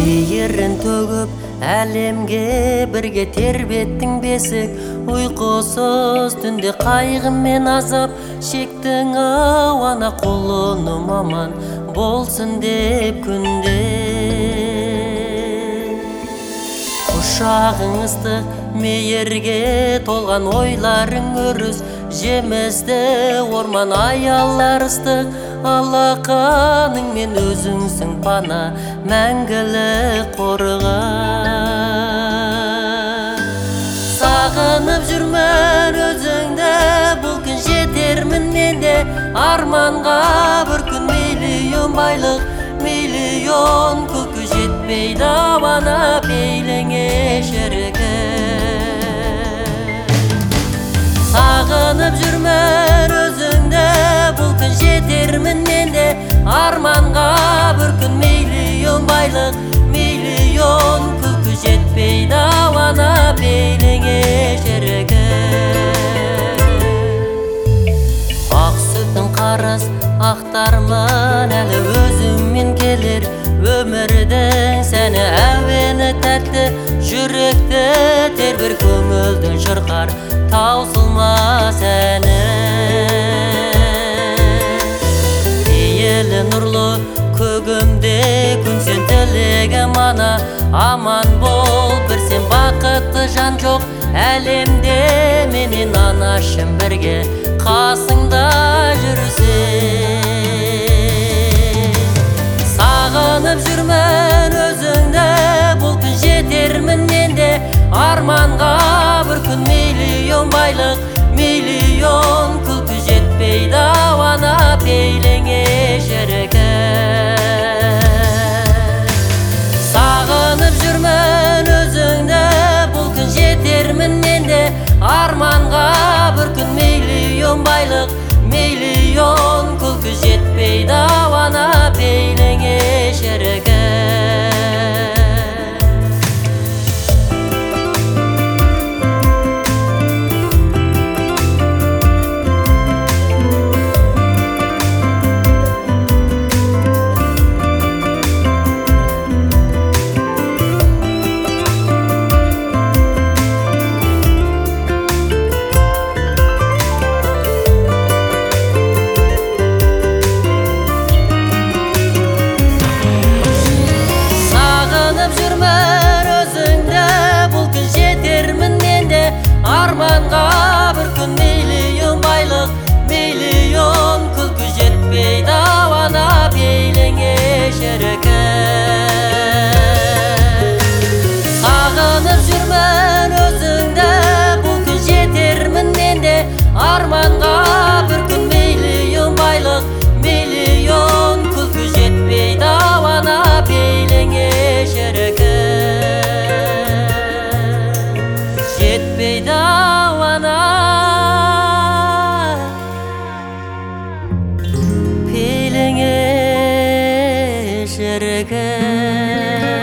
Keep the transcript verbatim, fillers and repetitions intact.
мейірін төгіп әлемге бірге тербеттің бесік, ұйқысыз түнде қайғымен азап шектің ау ана құлыным аман болсын деп күнде. Құшағың ыстық, мейірге толған ойларың өріс, жемісті орман аялар ыстық, алақаныңмен өзіңсің пана, мәңгілік қорған. Сағынып жүрмін өзіңді, бұл күн жетермін менде, арманға бір күн миллион байлық, миллион күлкі жетпейді ана пейіліңе шіркін. Сағынып жүрмін өзіңді, бұл күн жетермін менде, арманға бір күн миллион байлық, миллион күлкі жетпейді ана пейіліңе шіркін. Ақ сүттің қарыз ақтармын әлі өзіммен келер, өмірдің сәні әуені тәтті, жүректі тербір көңілдің шырқар таусылмас әні. Пейілі нұрлы көгімде күн сен тілегім ана, аман бол бір сен бақытты жан жоқ әлемде, менен анашым бірге қасыңда жүрсең. Сағынып жүрмін өзіңді, бұл күн жетермін менде, арманға бір күн миллион байлық, миллион күлкі жетпейді ана пейіліңе шіркін. Сағынып жүрмін өзіңді, бұл күн жетермін менде, арманға бір күн миллион байлық, миллион күлкі жетпейді ана пейіліңе шіркін. Арманға бір күн миллион байлық, миллион күлкі жетпейді ана пейіліңе шіркін. Сағынып жүрмін өзіңді, бұл күн жетермін менде, арманға бір күн миллион байлық, миллион күлкі жетпейді ана пейіліңе шіркін. Жетпейді ана пейіліңе шіркін.